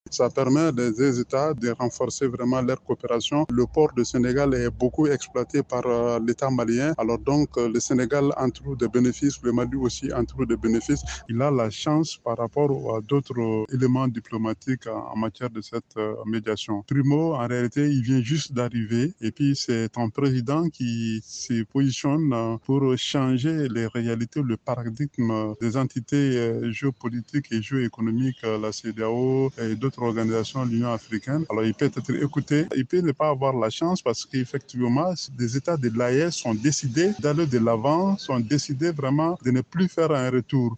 Ça permet des États de renforcer vraiment leur coopération. Le port du Sénégal est beaucoup exploité par l'État malien. Alors donc, le Sénégal en trouve des bénéfices, le Mali aussi en trouve des bénéfices. Il a la chance par rapport à d'autres éléments diplomatiques en matière de cette médiation. Primo, en réalité, il vient juste d'arriver et puis c'est un président qui se positionne pour changer les réalités, le paradigme des entités géopolitiques et géoéconomiques, la CEDEAO et d'autres organisations de l'Union africaine. Alors il peut être écouté, il peut ne pas avoir la chance parce qu'effectivement, des États de l'AES sont décidés d'aller de l'avant, sont décidés vraiment de ne plus faire un retour.